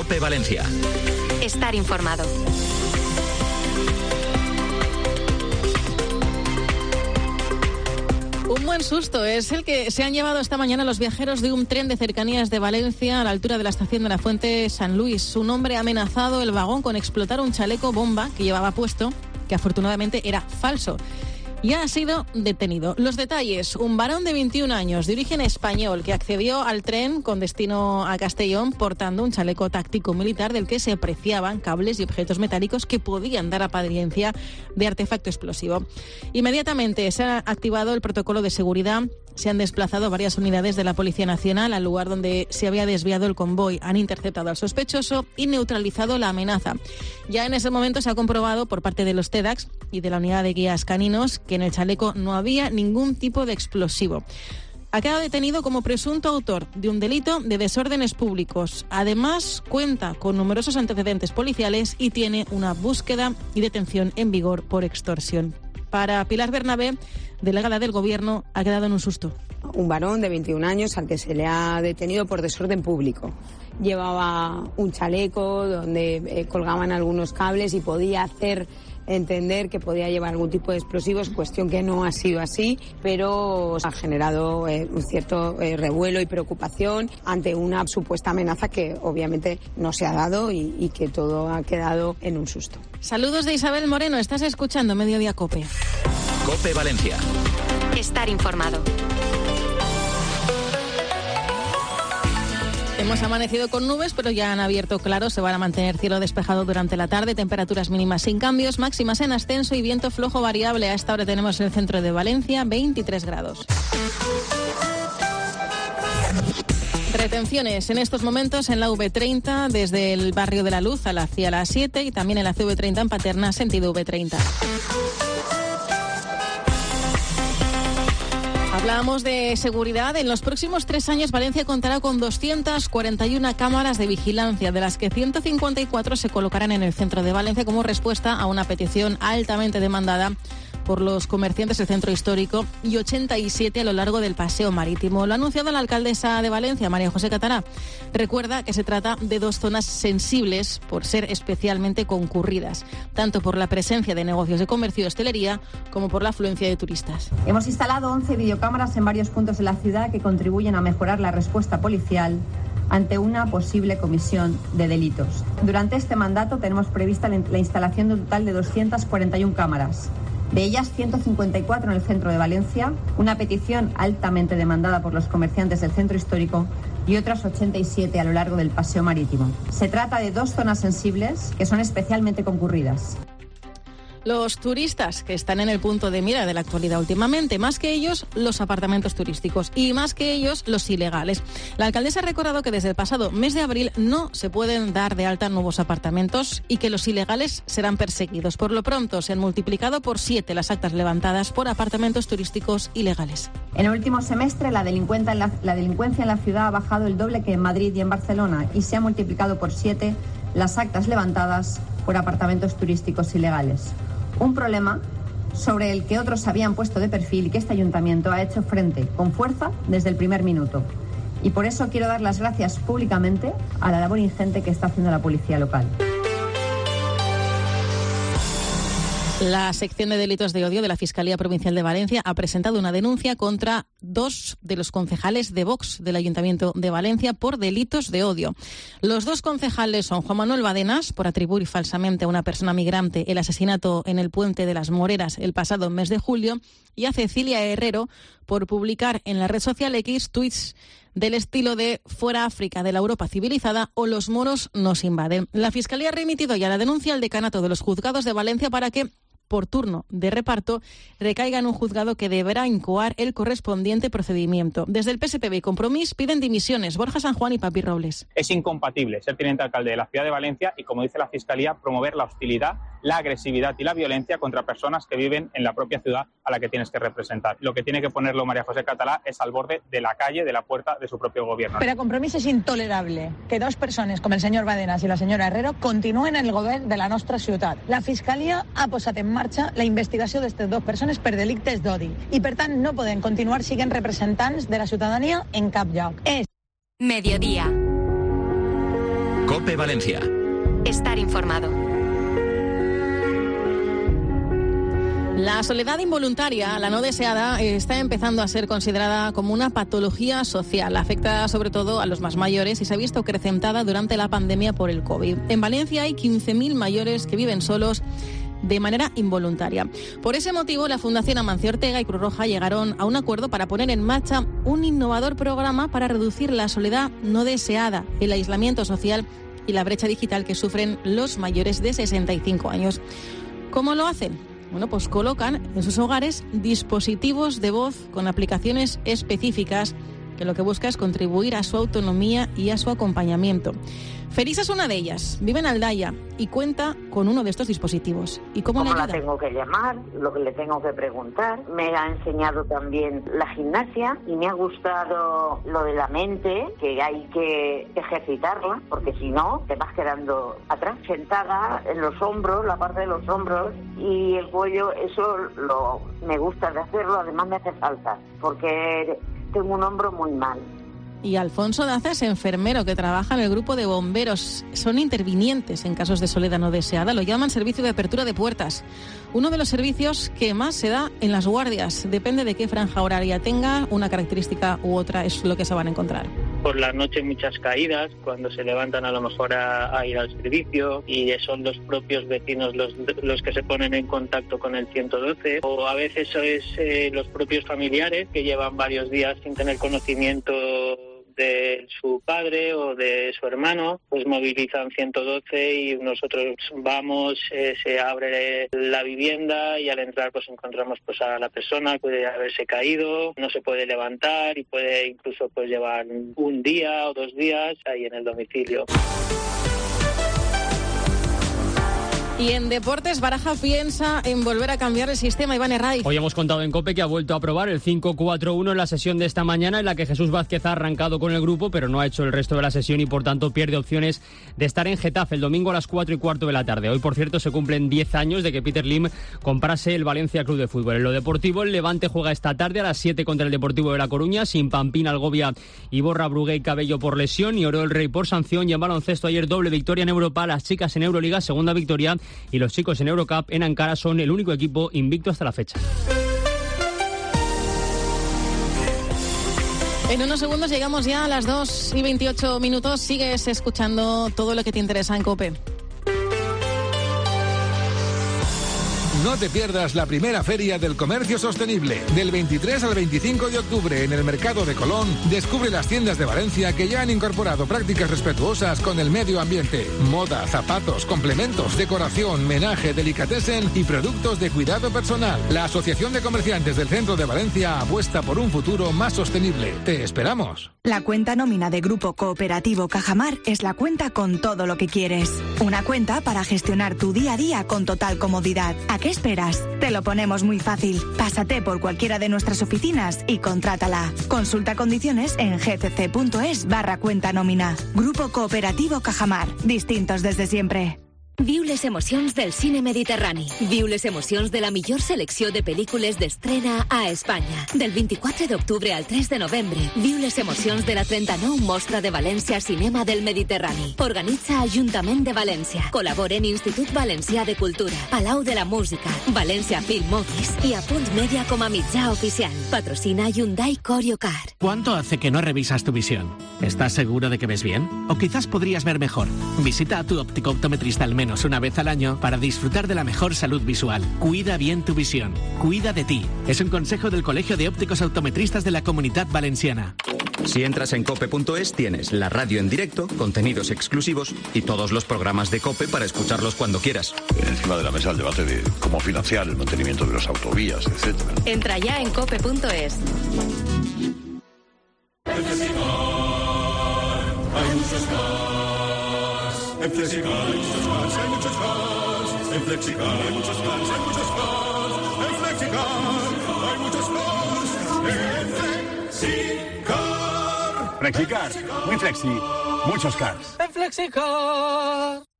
COPE Valencia. Estar informado. Un buen susto es el que se han llevado esta mañana los viajeros de un tren de cercanías de Valencia a la altura de la estación de la Fuente San Luis. Un hombre ha amenazado el vagón con explotar un chaleco bomba que llevaba puesto, que afortunadamente era falso. Y ha sido detenido. Los detalles: un varón de 21 años de origen español que accedió al tren con destino a Castellón portando un chaleco táctico militar del que se apreciaban cables y objetos metálicos que podían dar apariencia de artefacto explosivo. Inmediatamente se ha activado el protocolo de seguridad. Se han desplazado varias unidades de la Policía Nacional al lugar donde se había desviado el convoy. Han interceptado al sospechoso y neutralizado la amenaza. Ya en ese momento se ha comprobado por parte de los TEDx y de la unidad de guías caninos que en el chaleco no había ningún tipo de explosivo. Ha quedado detenido como presunto autor de un delito de desórdenes públicos. Además, cuenta con numerosos antecedentes policiales y tiene una búsqueda y detención en vigor por extorsión. Para Pilar Bernabé, delegada del Gobierno, ha quedado en un susto. Un varón de 21 años al que se le ha detenido por desorden público. Llevaba un chaleco donde colgaban algunos cables y podía hacer entender que podía llevar algún tipo de explosivos, cuestión que no ha sido así, pero ha generado un cierto revuelo y preocupación ante una supuesta amenaza que obviamente no se ha dado y que todo ha quedado en un susto. Saludos de Isabel Moreno, estás escuchando Mediodía COPE. COPE Valencia. Estar informado. Hemos amanecido con nubes, pero ya han abierto claros. Se van a mantener cielo despejado durante la tarde, temperaturas mínimas sin cambios, máximas en ascenso y viento flojo variable. A esta hora tenemos en el centro de Valencia 23 grados. Retenciones en estos momentos en la V30 desde el barrio de la Luz hacia la 7 y también en la CV30 en Paterna, sentido V30. Hablábamos de seguridad. En los próximos 3 años Valencia contará con 241 cámaras de vigilancia, de las que 154 se colocarán en el centro de Valencia como respuesta a una petición altamente demandada por los comerciantes del centro histórico y 87 a lo largo del paseo marítimo. Lo ha anunciado la alcaldesa de Valencia, María José Catalá. Recuerda que se trata de 2 zonas sensibles por ser especialmente concurridas, tanto por la presencia de negocios de comercio y hostelería como por la afluencia de turistas. Hemos instalado 11 videocámaras en varios puntos de la ciudad que contribuyen a mejorar la respuesta policial ante una posible comisión de delitos. Durante este mandato tenemos prevista la instalación de un total de 241 cámaras. De ellas, 154 en el centro de Valencia, una petición altamente demandada por los comerciantes del centro histórico y otras 87 a lo largo del paseo marítimo. Se trata de 2 zonas sensibles que son especialmente concurridas. Los turistas que están en el punto de mira de la actualidad últimamente, más que ellos los apartamentos turísticos y más que ellos los ilegales. La alcaldesa ha recordado que desde el pasado mes de abril no se pueden dar de alta nuevos apartamentos y que los ilegales serán perseguidos. Por lo pronto se han multiplicado por 7 las actas levantadas por apartamentos turísticos ilegales. En el último semestre la delincuencia en la ciudad ha bajado el doble que en Madrid y en Barcelona y se ha multiplicado por 7 las actas levantadas por apartamentos turísticos ilegales. Un problema sobre el que otros se habían puesto de perfil y que este ayuntamiento ha hecho frente con fuerza desde el primer minuto. Y por eso quiero dar las gracias públicamente a la labor ingente que está haciendo la policía local. La sección de delitos de odio de la Fiscalía Provincial de Valencia ha presentado una denuncia contra 2 de los concejales de Vox del Ayuntamiento de Valencia por delitos de odio. Los 2 concejales son Juan Manuel Badenas, por atribuir falsamente a una persona migrante el asesinato en el Puente de las Moreras el pasado mes de julio, y a Cecilia Herrero, por publicar en la red social X tuits del estilo de "Fuera África de la Europa civilizada" o "Los moros nos invaden". La Fiscalía ha remitido ya la denuncia al decanato de los juzgados de Valencia para que, por turno de reparto, recaiga en un juzgado que deberá incoar el correspondiente procedimiento. Desde el PSPB y Compromís piden dimisiones. Borja San Juan y Papi Robles. Es incompatible ser teniente alcalde de la ciudad de Valencia y, como dice la Fiscalía, promover la hostilidad, la agresividad y la violencia contra personas que viven en la propia ciudad a la que tienes que representar. Lo que tiene que ponerlo María José Catalá es al borde de la calle, de la puerta de su propio gobierno. Pero a Compromís és intolerable que 2 persones com el senyor Badenas i la senyora Herrero continuen en el govern de la nostra ciutat. La Fiscalia ha posat en marxa la investigació d'aquestes 2 persones per delictes d'odi i, per tant, no poden continuar sent representants de la ciutadania en cap lloc. Mediodía. COPE Valencia. Estar informado. La soledad involuntaria, la no deseada, está empezando a ser considerada como una patología social. Afecta sobre todo a los más mayores y se ha visto acrecentada durante la pandemia por el COVID. En Valencia hay 15.000 mayores que viven solos de manera involuntaria. Por ese motivo, la Fundación Amancio Ortega y Cruz Roja llegaron a un acuerdo para poner en marcha un innovador programa para reducir la soledad no deseada, el aislamiento social y la brecha digital que sufren los mayores de 65 años. ¿Cómo lo hacen? Bueno, pues colocan en sus hogares dispositivos de voz con aplicaciones específicas que lo que busca es contribuir a su autonomía y a su acompañamiento. Felisa es una de ellas, vive en Aldaya y cuenta con uno de estos dispositivos. ¿Y cómo le ayuda? La tengo que llamar, lo que le tengo que preguntar. Me ha enseñado también la gimnasia y me ha gustado lo de la mente, que hay que ejercitarla, porque si no te vas quedando atrás, sentada en los hombros, la parte de los hombros y el cuello. Eso me gusta de hacerlo, además me hace falta, porque tengo un hombro muy mal. Y Alfonso Daza es enfermero que trabaja en el grupo de bomberos. Son intervinientes en casos de soledad no deseada. Lo llaman servicio de apertura de puertas. Uno de los servicios que más se da en las guardias. Depende de qué franja horaria tenga, una característica u otra es lo que se van a encontrar. Por la noche muchas caídas, cuando se levantan a lo mejor a ir al servicio, y son los propios vecinos los que se ponen en contacto con el 112, o a veces es los propios familiares que llevan varios días sin tener conocimiento de su padre o de su hermano, pues movilizan 112 y nosotros vamos, se abre la vivienda y al entrar pues encontramos pues a la persona, puede haberse caído, no se puede levantar y puede incluso pues llevar un día o 2 días ahí en el domicilio. Y en deportes, Baraja piensa en volver a cambiar el sistema. Iván Herray. Hoy hemos contado en COPE que ha vuelto a probar el 5-4-1 en la sesión de esta mañana, en la que Jesús Vázquez ha arrancado con el grupo, pero no ha hecho el resto de la sesión y por tanto pierde opciones de estar en Getafe el domingo a las 4:15 de la tarde. Hoy, por cierto, se cumplen 10 años de que Peter Lim comprase el Valencia Club de Fútbol. En lo deportivo, el Levante juega esta tarde a las 7 contra el Deportivo de La Coruña, sin Pampín, Algovia y Borra, Brugué y Cabello por lesión, y Oro el Rey por sanción. Y en baloncesto, ayer doble victoria en Europa, las chicas en Euroliga, segunda victoria, y los chicos en Eurocup en Ankara son el único equipo invicto hasta la fecha. En unos segundos llegamos ya a las 2:28. Sigues escuchando todo lo que te interesa en COPE. No te pierdas la primera Feria del Comercio Sostenible. Del 23 al 25 de octubre en el Mercado de Colón, descubre las tiendas de Valencia que ya han incorporado prácticas respetuosas con el medio ambiente. Moda, zapatos, complementos, decoración, menaje, delicatessen y productos de cuidado personal. La Asociación de Comerciantes del Centro de Valencia apuesta por un futuro más sostenible. Te esperamos. La cuenta nómina de Grupo Cooperativo Cajamar es la cuenta con todo lo que quieres. Una cuenta para gestionar tu día a día con total comodidad. ¿A qué esperas? Te lo ponemos muy fácil. Pásate por cualquiera de nuestras oficinas y contrátala. Consulta condiciones en gcc.es/cuenta nómina. Grupo Cooperativo Cajamar. Distintos desde siempre. Viu les emocions del cine mediterrani. Viu les emocions de la millor selecció de pel·lícules d'estrena a Espanya. Del 24 d'octubre al 3 de novembre, viu les emocions de la 39 Mostra de València Cinema del Mediterrani. Organitza Ajuntament de València. Col·laboren Institut Valencià de Cultura, Palau de la Música, València Film Office y Apunt Media com a mitjà oficial. Patrocina Hyundai Coriocar. ¿Cuánto hace que no revisas tu visión? ¿Estás seguro de que ves bien? ¿O quizás podrías ver mejor? Visita a tu óptico optometrista al menos una vez al año para disfrutar de la mejor salud visual. Cuida bien tu visión. Cuida de ti. Es un consejo del Colegio de Ópticos Optometristas de la Comunidad Valenciana. Si entras en cope.es tienes la radio en directo, contenidos exclusivos y todos los programas de COPE para escucharlos cuando quieras. Encima de la mesa el debate de cómo financiar el mantenimiento de las autovías, etc. Entra ya en cope.es. Hay muchos cars. En Flexicar hay muchos cars, hay muchos cars. En Flexicar hay muchos cars, hay muchos cars. En Flexicar hay muchos cars. En Flexicar. Flexicar, muy flexi, muchos cars. En Flexicar.